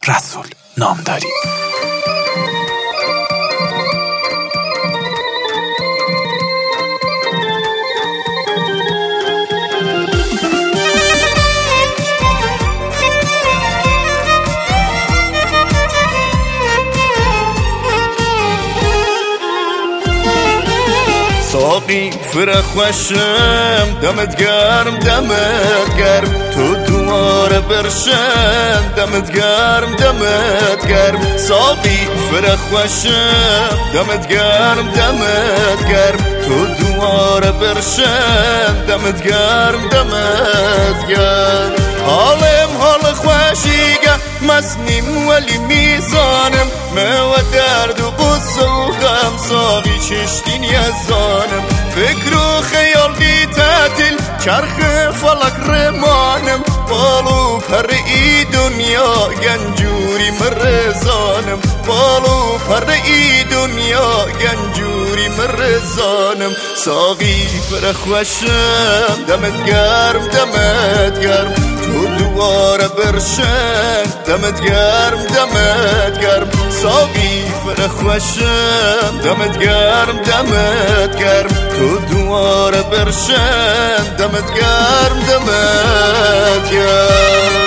رسول نامداری. ساقی فرخ خوشم دمت گرم دمت گرم، تو دواره برشم دمت گرم دمت گرم. ساقی فرخ خوشم دمت گرم دمت گرم، تو دواره برشم دمت گرم دمت گرم. حالم حال خوشیگه مسنیم ولی میزانم، و درد و قصه و غم ساقی چشتین یزانم. فکر و خیال بی تعطیل چرخ فلک رمانم، بالو پر ای دنیا گنجوری مرزانم، بالو پر ای دنیا گنجوری مرزانم. ساقی فرخ خوشم دمت گرم دمت گرم، تو دواره برشن دمت گرم دمت گرم. ساقی فرخ خوشم دمت گرم دمت گرم، تو دواره برشن دمت گرم دمت گرم.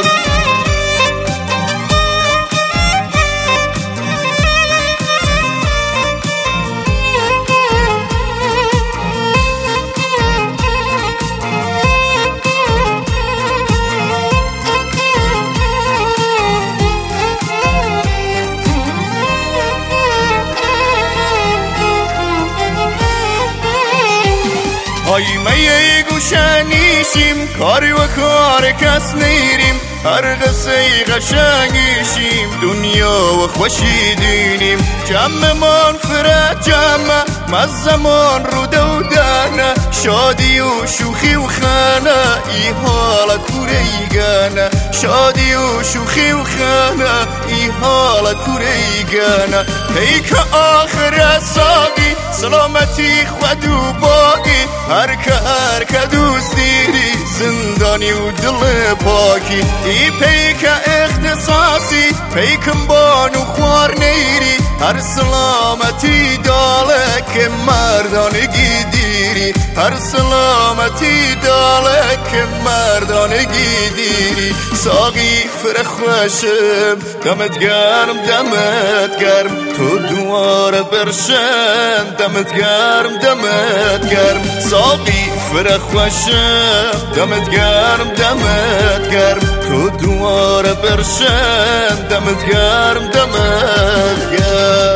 های میه گوشنیشیم، کاری و کار کس نیریم، هر قصه قشنگیشیم، دنیا و خوشی دینیم. جمعمان فرد جمع مزمان رو دودنه، شادی و شوخی و خانه ای حالا کوریگانه، شادی و شوخی و خانه ای حالا کوریگانه. پیک آخر ساقی سلامتی خود و باقی، هر که دوست دیری زندانی و دل پاکی. ای پیک اختصاصی پیکم بانو خوار نیری، هر سلامتی داله که مردانگی دیری، هر سلامتی داله که مردانگی دیری. ساقی فرخ خوشم دمت گرم دمت گرم، تو دواره برشن دمت گرم دمت گرم. ساقی فرخ خوشم دمت گرم دمت گرم، تو دواره برشن دمت گرم دمت گرم.